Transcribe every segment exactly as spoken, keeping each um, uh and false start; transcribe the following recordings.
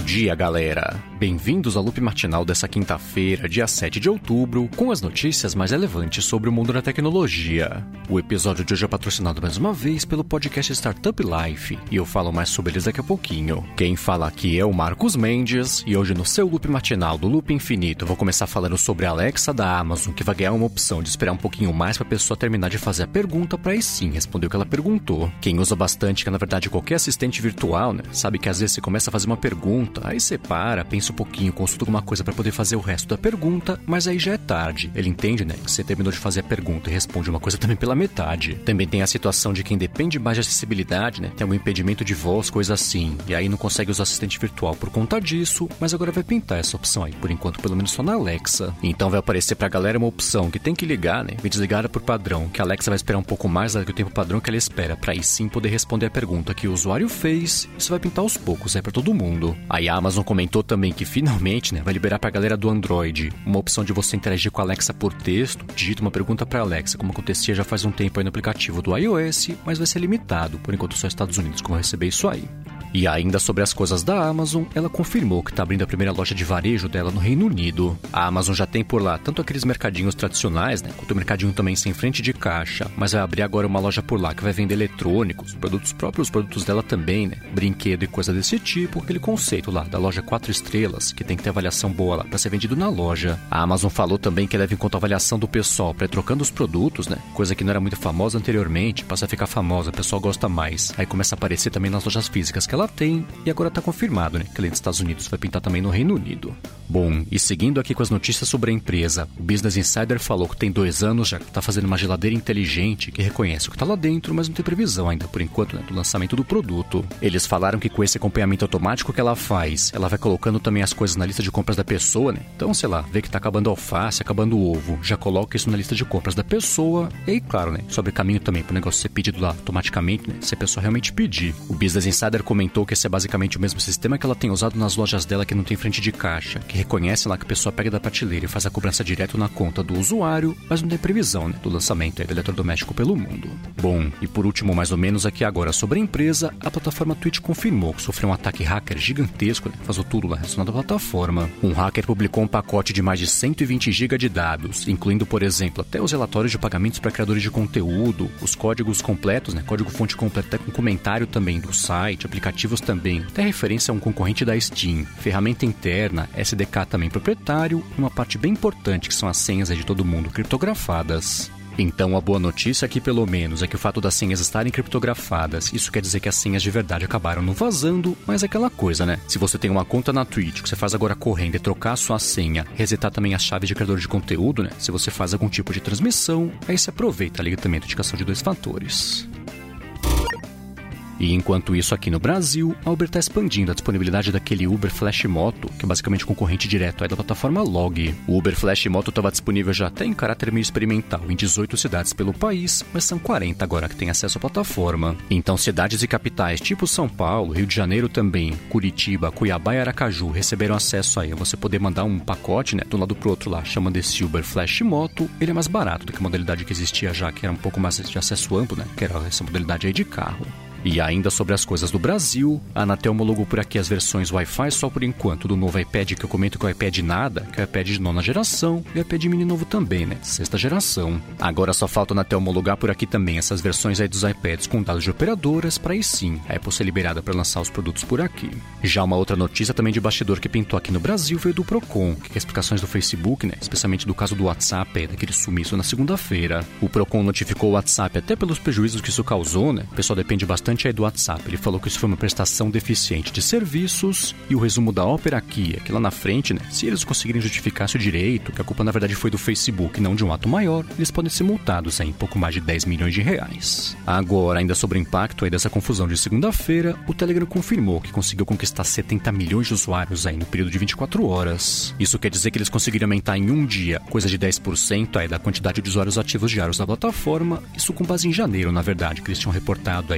dia, galera! Bem-vindos ao Loop Matinal dessa quinta-feira, dia sete de outubro, com as notícias mais relevantes sobre o mundo da tecnologia. O episódio de hoje é patrocinado mais uma vez pelo podcast Startup Life, e eu falo mais sobre eles daqui a pouquinho. Quem fala aqui é o Marcos Mendes, e hoje no seu Loop Matinal do Loop Infinito eu vou começar falando sobre a Alexa da Amazon, que vai ganhar uma opção de esperar um pouquinho mais para a pessoa terminar de fazer a pergunta para aí sim responder o que ela perguntou. Quem usa bastante, que é na verdade qualquer assistente virtual, né, sabe que às vezes você começa a fazer uma pergunta, aí você para, pensa um pouquinho, consulta alguma coisa para poder fazer o resto da pergunta, mas aí já é tarde. Ele entende, né, que você terminou de fazer a pergunta e responde uma coisa também pela metade. Também tem a situação de quem depende mais de acessibilidade, né, tem um impedimento de voz, coisa assim, e aí não consegue usar assistente virtual por conta disso, mas agora vai pintar essa opção aí, por enquanto, pelo menos só na Alexa. Então vai aparecer pra galera uma opção que tem que ligar, né, e desligar por padrão, que a Alexa vai esperar um pouco mais do que o tempo padrão que ela espera, pra aí sim poder responder a pergunta que o usuário fez. Isso vai pintar aos poucos aí pra todo mundo. Aí a Amazon comentou também que finalmente, né, vai liberar pra galera do Android uma opção de você interagir com a Alexa por texto, digita uma pergunta pra Alexa, como acontecia já faz um tempo aí no aplicativo do iOS, mas vai ser limitado, por enquanto só Estados Unidos como receber isso aí. E ainda sobre as coisas da Amazon, ela confirmou que está abrindo a primeira loja de varejo dela no Reino Unido. A Amazon já tem por lá tanto aqueles mercadinhos tradicionais, né, quanto o mercadinho também sem frente de caixa, mas vai abrir agora uma loja por lá que vai vender eletrônicos, produtos próprios, produtos dela também, né, brinquedo e coisa desse tipo, aquele conceito lá da loja quatro estrelas, que tem que ter avaliação boa lá para ser vendido na loja. A Amazon falou também que leva em conta a avaliação do pessoal para ir trocando os produtos, né, coisa que não era muito famosa anteriormente, passa a ficar famosa, o pessoal gosta mais. Aí começa a aparecer também nas lojas físicas que ela ela tem, e agora tá confirmado, né, que além dos Estados Unidos vai pintar também no Reino Unido. Bom, e seguindo aqui com as notícias sobre a empresa, o Business Insider falou que tem dois anos já que tá fazendo uma geladeira inteligente que reconhece o que tá lá dentro, mas não tem previsão ainda, por enquanto, né, do lançamento do produto. Eles falaram que com esse acompanhamento automático que ela faz, ela vai colocando também as coisas na lista de compras da pessoa, né, então, sei lá, vê que tá acabando alface, acabando o ovo, já coloca isso na lista de compras da pessoa, e aí, claro, né, sobre caminho também pro negócio ser pedido lá automaticamente, né, se a pessoa realmente pedir. O Business Insider comentou que esse é basicamente o mesmo sistema que ela tem usado nas lojas dela que não tem frente de caixa, que reconhece lá que a pessoa pega da prateleira e faz a cobrança direto na conta do usuário, mas não tem previsão, né, do lançamento aí do eletrodoméstico pelo mundo. Bom, e por último, mais ou menos aqui agora sobre a empresa, a plataforma Twitch confirmou que sofreu um ataque hacker gigantesco, né, fazou tudo lá relacionado à plataforma. Um hacker publicou um pacote de mais de cento e vinte gigas de dados, incluindo, por exemplo, até os relatórios de pagamentos para criadores de conteúdo, os códigos completos, né, código-fonte completo, até com comentário também do site, aplicativos também, até referência a um concorrente da Steam, ferramenta interna, S D K também proprietário, e uma parte bem importante que são as senhas aí de todo mundo criptografadas. Então a boa notícia aqui pelo menos é que o fato das senhas estarem criptografadas, isso quer dizer que as senhas de verdade acabaram não vazando, mas é aquela coisa, né? Se você tem uma conta na Twitch que você faz agora correndo e trocar a sua senha, resetar também as chaves de criador de conteúdo, né? Se você faz algum tipo de transmissão, aí você aproveita ali também a autenticação de dois fatores. E enquanto isso aqui no Brasil, a Uber está expandindo a disponibilidade daquele Uber Flash Moto, que é basicamente concorrente direto aí da plataforma Log. O Uber Flash Moto estava disponível já até em caráter meio experimental em dezoito cidades pelo país, mas são quarenta agora que têm acesso à plataforma. Então cidades e capitais tipo São Paulo, Rio de Janeiro também, Curitiba, Cuiabá e Aracaju receberam acesso aí a você poder mandar um pacote, né, de um lado pro outro lá, chamando esse Uber Flash Moto. Ele é mais barato do que a modalidade que existia já, que era um pouco mais de acesso amplo, né, que era essa modalidade aí de carro. E ainda sobre as coisas do Brasil, a Anatel homologou por aqui as versões Wi-Fi só por enquanto do novo iPad, que eu comento que é o iPad nada, que é o iPad de nona geração, e o iPad mini novo também, né, de sexta geração. Agora só falta a Anatel homologar por aqui também essas versões aí dos iPads com dados de operadoras, para aí sim a Apple ser liberada para lançar os produtos por aqui. Já uma outra notícia também de bastidor que pintou aqui no Brasil veio do Procon, que é explicações do Facebook, né, especialmente do caso do WhatsApp, aí, daquele sumiço na segunda-feira. O Procon notificou o WhatsApp até pelos prejuízos que isso causou, né, o pessoal depende bastante aí do WhatsApp. Ele falou que isso foi uma prestação deficiente de serviços, e o resumo da ópera aqui é que lá na frente, né, se eles conseguirem justificar seu direito, que a culpa na verdade foi do Facebook, não de um ato maior, eles podem ser multados em pouco mais de dez milhões de reais. Agora, ainda sobre o impacto aí dessa confusão de segunda-feira, o Telegram confirmou que conseguiu conquistar setenta milhões de usuários aí no período de vinte e quatro horas. Isso quer dizer que eles conseguiram aumentar em um dia coisa de dez por cento aí da quantidade de usuários ativos diários da plataforma, isso com base em janeiro, na verdade, que eles tinham reportado aí meio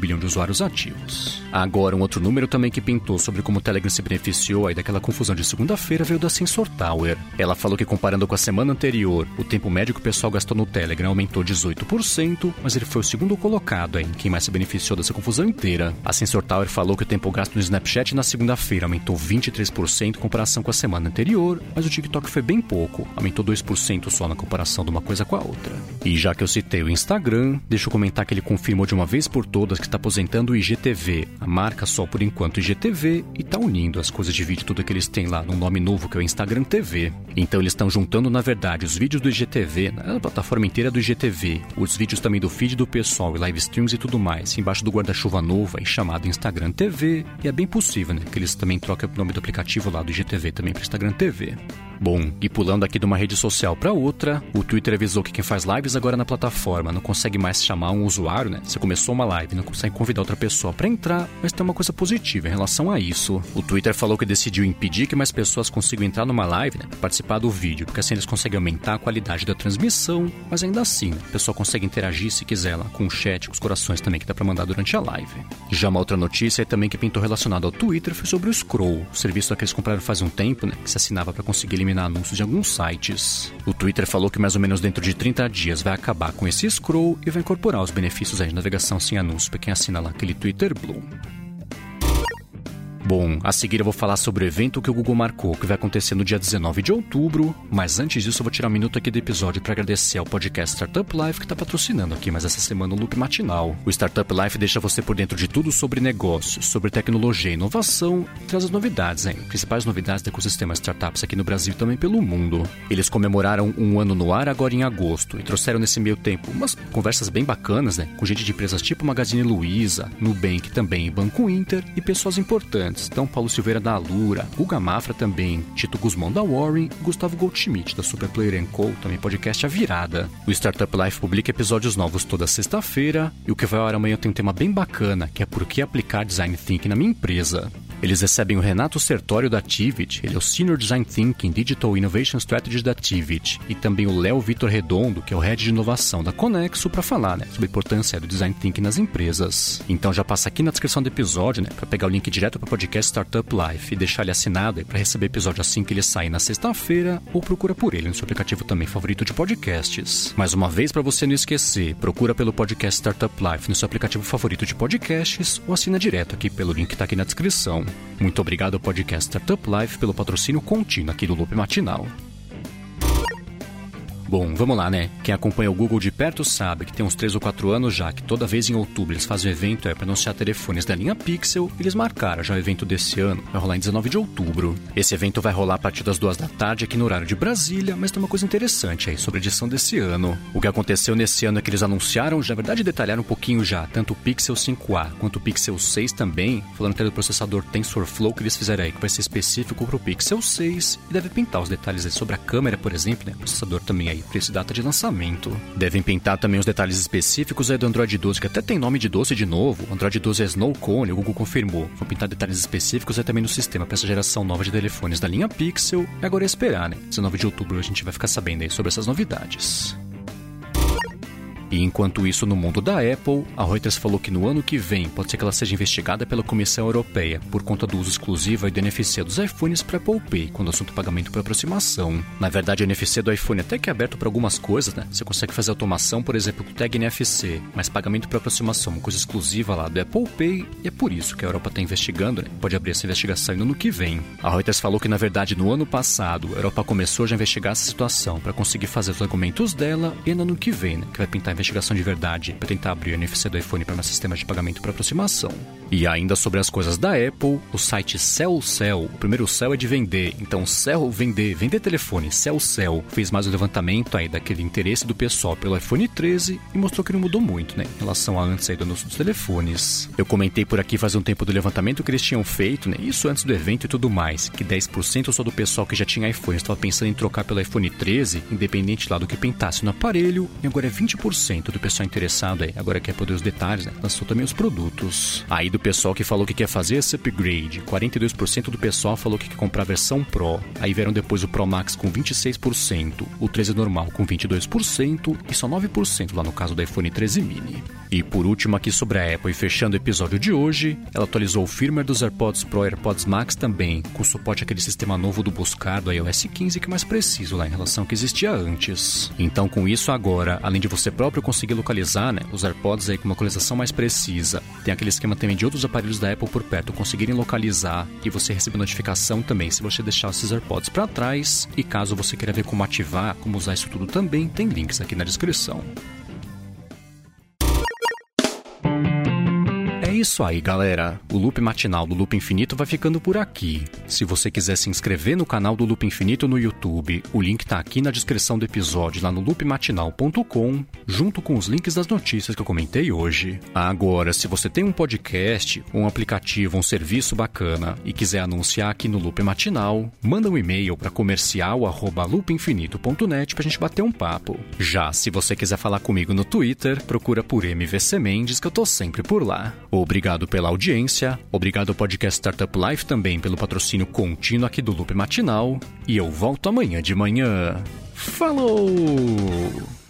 bilhão de usuários ativos. Agora, um outro número também que pintou sobre como o Telegram se beneficiou aí daquela confusão de segunda-feira veio da Sensor Tower. Ela falou que comparando com a semana anterior, o tempo médio que o pessoal gastou no Telegram aumentou dezoito por cento, mas ele foi o segundo colocado aí, quem mais se beneficiou dessa confusão inteira. A Sensor Tower falou que o tempo gasto no Snapchat na segunda-feira aumentou vinte e três por cento em comparação com a semana anterior, mas o TikTok foi bem pouco, aumentou dois por cento só na comparação de uma coisa com a outra. E já que eu citei o Instagram, deixa eu comentar que ele confirmou de uma vez por todas que está aposentando o I G T V, a marca só por enquanto I G T V, e está unindo as coisas de vídeo tudo que eles têm lá num nome novo que é o Instagram T V. Então eles estão juntando na verdade os vídeos do I G T V, a plataforma inteira do I G T V, os vídeos também do feed do pessoal e live streams e tudo mais, embaixo do guarda-chuva novo aí chamado Instagram T V, e é bem possível, né, que eles também trocam o nome do aplicativo lá do I G T V também para Instagram T V. Bom, e pulando aqui de uma rede social para outra, o Twitter avisou que quem faz lives agora na plataforma não consegue mais chamar um usuário, né? Você começou uma live, não consegue convidar outra pessoa para entrar, mas tem uma coisa positiva em relação a isso. O Twitter falou que decidiu impedir que mais pessoas consigam entrar numa live, né, para participar do vídeo, porque assim eles conseguem aumentar a qualidade da transmissão, mas ainda assim, né, a pessoa consegue interagir se quiser lá com o chat, com os corações também que dá para mandar durante a live. Já uma outra notícia também que pintou relacionada ao Twitter foi sobre o Scroll, o serviço que eles compraram faz um tempo, né, que se assinava para conseguir eliminar anúncios de alguns sites. O Twitter falou que mais ou menos dentro de trinta dias vai acabar com esse scroll e vai incorporar os benefícios aí de navegação sem anúncios para quem assina lá aquele Twitter Blue. Bom, a seguir eu vou falar sobre o evento que o Google marcou, que vai acontecer no dia dezenove de outubro, mas antes disso eu vou tirar um minuto aqui do episódio para agradecer ao podcast Startup Life que está patrocinando aqui mais essa semana o Loop Matinal. O Startup Life deixa você por dentro de tudo sobre negócios, sobre tecnologia e inovação e traz as novidades, hein? Principais novidades do ecossistema startups aqui no Brasil e também pelo mundo. Eles comemoraram um ano no ar agora em agosto e trouxeram nesse meio tempo umas conversas bem bacanas, né? Com gente de empresas tipo Magazine Luiza, Nubank também e Banco Inter e pessoas importantes. Então, Paulo Silveira da Alura, Guga Mafra também, Tito Guzmão da Warren e Gustavo Goldschmidt da Superplayer and Co, também podcast A Virada. O Startup Life publica episódios novos toda sexta-feira e o que vai ao ar amanhã tem um tema bem bacana, que é por que aplicar Design Thinking na minha empresa. Eles recebem o Renato Sertório da Tivit, ele é o Senior Design Thinking Digital Innovation Strategy da Tivit, e também o Léo Vitor Redondo, que é o Head de Inovação da Conexo, para falar, né, sobre a importância do Design Thinking nas empresas. Então já passa aqui na descrição do episódio, né, para pegar o link direto para o podcast Startup Life e deixar ele assinado para receber episódio assim que ele sair na sexta-feira, ou procura por ele no seu aplicativo também favorito de podcasts. Mais uma vez, para você não esquecer, procura pelo podcast Startup Life no seu aplicativo favorito de podcasts ou assina direto aqui pelo link que está aqui na descrição. Muito obrigado ao podcast Startup Life pelo patrocínio contínuo aqui do Loop Matinal. Bom, vamos lá, né? Quem acompanha o Google de perto sabe que tem uns três ou quatro anos já que toda vez em outubro eles fazem um evento é para anunciar telefones da linha Pixel. Eles marcaram já o evento desse ano, vai rolar em dezenove de outubro. Esse evento vai rolar a partir das duas da tarde aqui no horário de Brasília, mas tem uma coisa interessante aí sobre a edição desse ano. O que aconteceu nesse ano é que eles anunciaram, já na verdade detalharam um pouquinho já, tanto o Pixel cinco a quanto o Pixel seis também, falando até do processador TensorFlow que eles fizeram aí, que vai ser específico para o Pixel seis, e deve pintar os detalhes aí sobre a câmera, por exemplo, né? O processador também aí para esse data de lançamento. Devem pintar também os detalhes específicos aí do Android doze, que até tem nome de doce de novo. O Android doze é Snow Cone, o Google confirmou. Vão pintar detalhes específicos aí também no sistema para essa geração nova de telefones da linha Pixel. E agora é esperar, né? dezenove de outubro a gente vai ficar sabendo aí sobre essas novidades. E enquanto isso, no mundo da Apple, a Reuters falou que no ano que vem pode ser que ela seja investigada pela Comissão Europeia por conta do uso exclusivo do N F C dos iPhones para Apple Pay, quando o assunto pagamento por aproximação. Na verdade, o N F C do iPhone até que é aberto para algumas coisas, né? Você consegue fazer automação, por exemplo, com o tag N F C, mas pagamento por aproximação é uma coisa exclusiva lá do Apple Pay, e é por isso que a Europa está investigando, né? Pode abrir essa investigação no ano que vem. A Reuters falou que, na verdade, no ano passado, a Europa começou já a investigar essa situação para conseguir fazer os argumentos dela, e no ano que vem, né? Que vai pintar a investigação de verdade para tentar abrir o N F C do iPhone para um sistema de pagamento por aproximação. E ainda sobre as coisas da Apple, o site CellCell, o primeiro Cell é de vender, então Cell vender, vender telefone, CellCell, fez mais um levantamento aí daquele interesse do pessoal pelo iPhone treze e mostrou que não mudou muito, né, em relação a antes aí do anúncio dos telefones. Eu comentei por aqui faz um tempo do levantamento que eles tinham feito, né, isso antes do evento e tudo mais, que dez por cento só do pessoal que já tinha iPhone estava pensando em trocar pelo iPhone treze, independente lá do que pintasse no aparelho, e agora é vinte por cento do pessoal interessado aí, agora quer poder os detalhes, né, lançou também os produtos. Aí do pessoal que falou que quer fazer esse upgrade, quarenta e dois por cento do pessoal falou que quer comprar a versão Pro, aí vieram depois o Pro Max com vinte e seis por cento, o treze normal com vinte e dois por cento e só nove por cento lá no caso do iPhone treze mini. E por último aqui sobre a Apple e fechando o episódio de hoje, ela atualizou o firmware dos AirPods Pro e AirPods Max também, com suporte àquele sistema novo do Buscar do iOS quinze que é mais preciso lá em relação ao que existia antes. Então com isso agora, além de você próprio conseguir localizar, né, os AirPods aí com uma localização mais precisa, tem aquele esquema também de outros aparelhos da Apple por perto conseguirem localizar e você receber notificação também se você deixar esses AirPods para trás. E caso você queira ver como ativar, como usar isso tudo também, tem links aqui na descrição. É isso aí, galera. O Loop Matinal do Loop Infinito vai ficando por aqui. Se você quiser se inscrever no canal do Loop Infinito no YouTube, o link tá aqui na descrição do episódio, lá no loop matinal ponto com, junto com os links das notícias que eu comentei hoje. Agora, se você tem um podcast, um aplicativo, um serviço bacana e quiser anunciar aqui no Loop Matinal, manda um e-mail para comercial arroba loop infinito ponto net pra gente bater um papo. Já se você quiser falar comigo no Twitter, procura por M V C Mendes, que eu tô sempre por lá. Obrigado pela audiência, obrigado ao podcast Startup Life também pelo patrocínio contínuo aqui do Loop Matinal, e eu volto amanhã de manhã. Falou!